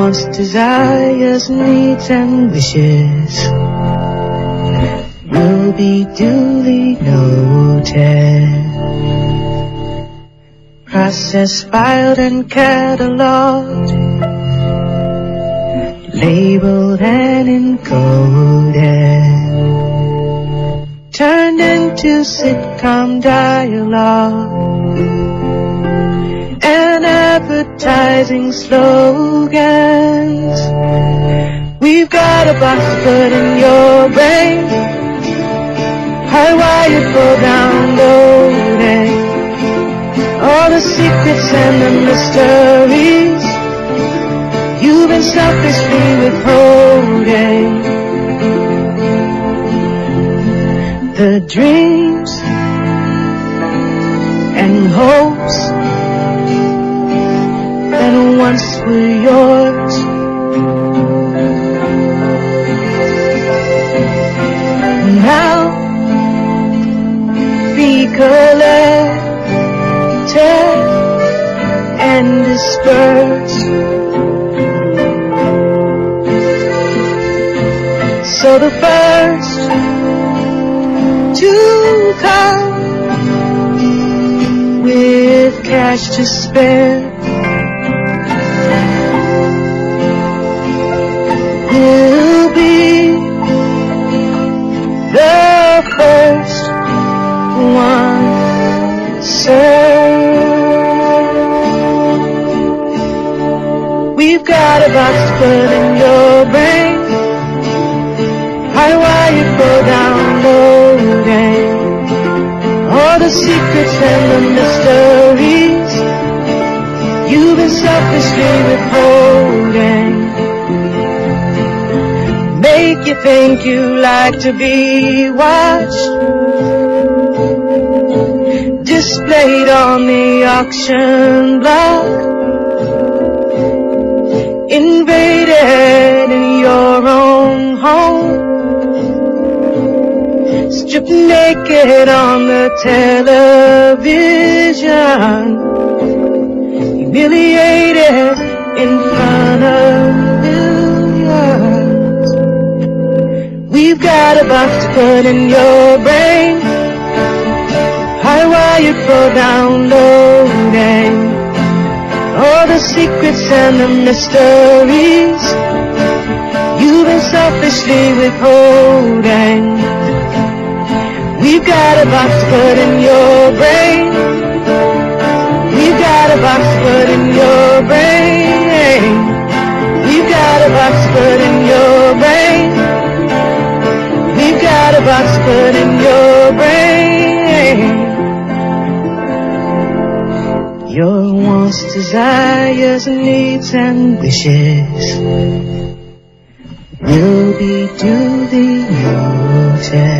wants, desires, needs, and wishes will be duly noted, processed, filed, and cataloged, labeled and encoded, turned into sitcom dialogue and advertising slogans. We've got a box to put in your brain, hardwired for downloading, all the secrets and the mysteries you've been selfishly withholding. The dreams and hopes that once were yours, now be collected and dispersed. So the first to come with cash to spare will be the first one served. We've got a box to put in your brain, hardwired for downloading, all the secrets and the mysteries you've been selfishly withholding. Make you think you like to be watched, displayed on the auction block, invaded in your own home, stripped naked on the television, humiliated in front of millions. We've got a box to put in your brain, hardwired for downloading, all the secrets and the mysteries you've been selfishly withholding. We've got a box to put in your brain, we've got a box to put in your brain, we've got a box to put in your brain, we've got a box to put in your brain. Your wants, desires, needs, and wishes will be duly noted,